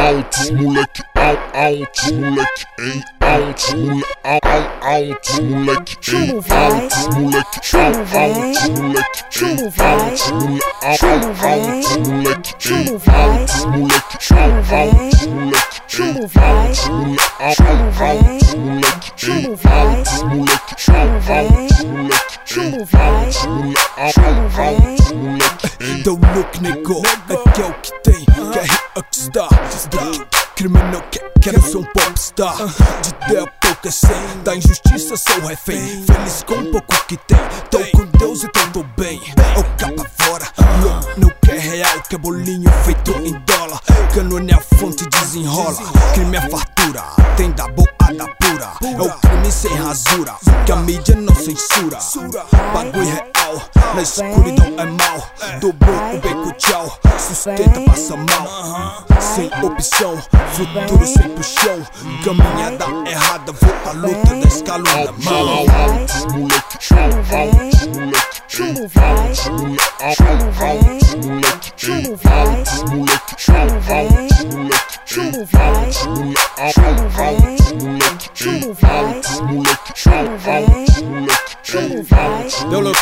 alto, moleque alto, moleque em alto, moleque alto, moleque em alto, moleque alto, moleque em alto, moleque moleque em alto, moleque alto, moleque em alto, moleque em alto, moleque Deu look, nego, aqui é o que tem, quer rockstar. Criminal quero ser um popstar. De ideia pouca sei, da injustiça sou refém. Feliz com o pouco que tem, tô com Deus então tô bem. O capa fora, não quer real, quer bolinho feito em dólar. Canone a fonte desenrola, crime é fartura, tem da boada pura. É o crime sem rasura, que a mídia não censura. Bagulho real, na escuridão é mal. Dobrou o beco, tchau, sustenta, passa mal. Sem opção, futuro sem puxão. Caminhada errada, vou à luta da escalona da mão. Moleque alto, moleque chumbo vai, chumbo vai, chumbo vai, chumbo vai, chumbo vai, chumbo vai, chumbo vai, chumbo vai, chumbo vai. Deu look,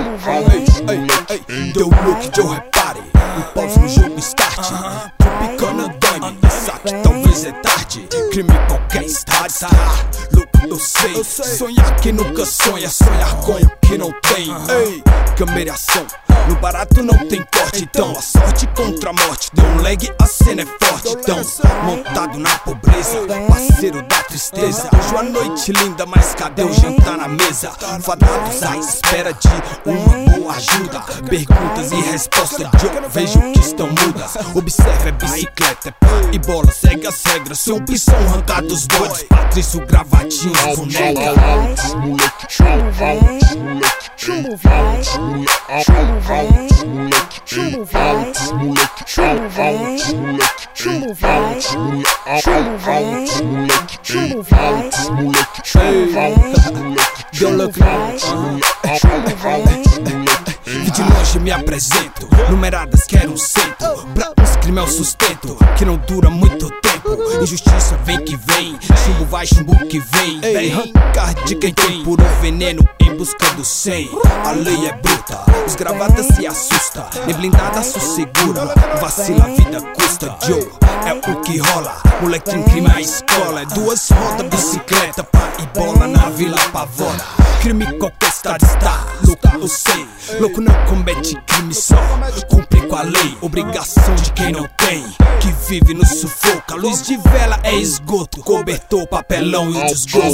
deu look, Joe, repare. Um pause no jogo start. Tropicana dane, saque, talvez é tarde. Crime em qualquer estádio, louco eu sei. Sonhar que nunca sonha, sonhar com o que não tem. Ei, câmera ação, no barato não tem corte. Então a sorte contra a morte, deu um lag, a cena é forte. Então, montado na pobreza, parceiro da tristeza. Hoje a noite linda, mas cadê o jantar na mesa? Fadados à espera de uma boa ajuda. Perguntas e respostas de eu vejo que estão mudas. Observe a bicicleta, é pá e bola, segue as regras. Seu opção arrancar dos bodes, Patrício gravatinho, boneca. moleque Chumbo vai, chumbo vai, chumbo vai, chumbo vai, chumbo vai, chumbo vai, chumbo vai, chumbo vai, chumbo vai, Deu look, chumbo vai. e de longe me apresento, numeradas quero um centro. Pra uns crime é o sustento, que não dura muito tempo. Injustiça vem que vem, chumbo vai, chumbo que vem. Vem arrancar de quem tem puro veneno em busca do 100. A lei é bruta, os gravatas se assusta, nem blindada sossegura. Vacila, a vida custa, Joe, é o que rola. Moleque em crime a escola, é duas rodas, bicicleta, pá e bola na vila pavora. Crime qualquer estado está, louco eu sei. Louco não comete crime, só cumpre com a lei. Obrigação de quem não tem, que vive no sufoco. A luz de vela é esgoto, cobertor, papelão e o desgosto.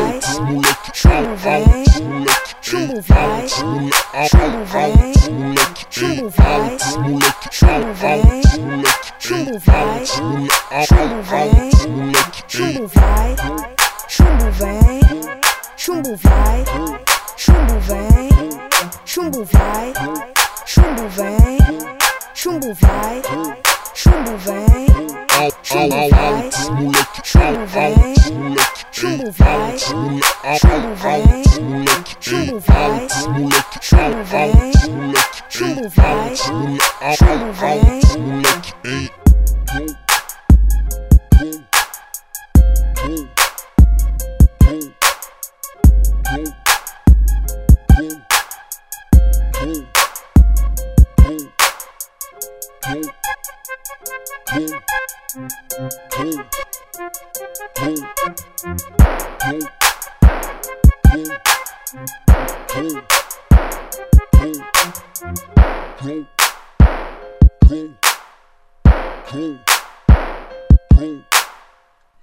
Chumbo vai, chumbo vai, chumbo vai, chumbo vai, chumbo vai, chumbo vai, chumbo vai, chumbo vai, chumbo vem, chumbo vai, chumbo vem, chumbo vai, chumbo vem, chumbo vai, chumbo vem, chumbo vai, chumbo vem, chumbo vai, chumbo vem, chumbo vai, chumbo vem, chumbo vai, chumbo vem.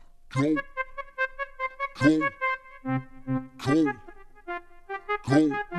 Cool.